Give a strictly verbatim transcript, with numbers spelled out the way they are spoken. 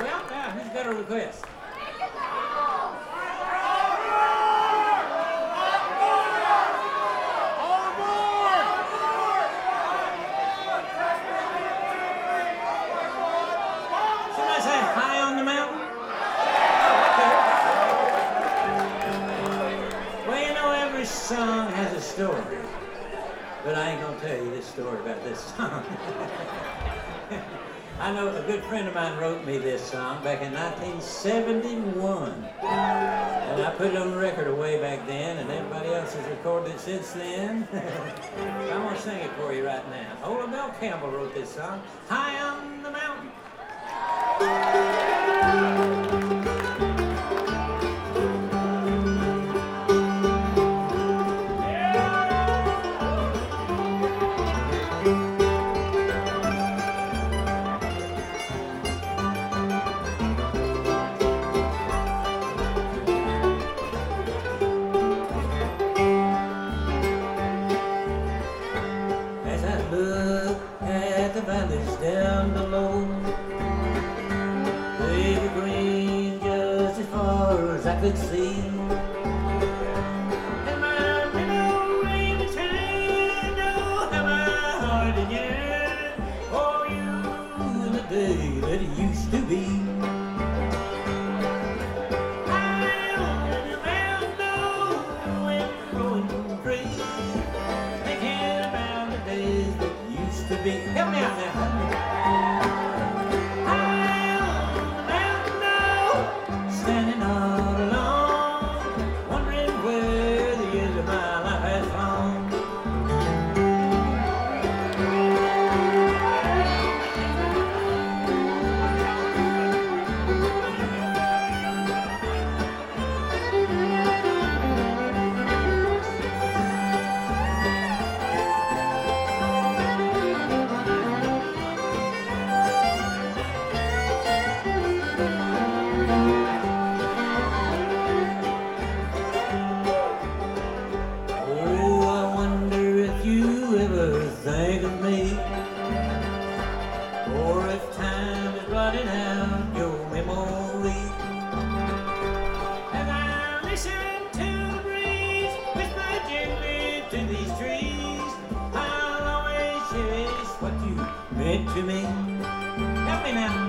Well, now, who's got a request? Somebody say high on the mountain? Well, you know, every song has a story. But I ain't gonna tell you this story about this song. I know a good friend of mine wrote me this song back in nineteen seventy-one. And I put it on the record way back then, and everybody else has recorded it since then. I'm gonna sing it for you right now. Ola Mel Campbell wrote this song, High on the Mountain. Down below, they were green just as far as I could see. And my little rainy train, oh, how my heart did yearn for you in the day that it used to be. High on the mountain, when growing free, thinking about the days that used to be. Help me out now. Think of me, or if time is blotting out your memory. As I listen to the breeze whisper gently to these trees, I'll always cherish what you meant to me. Help me now.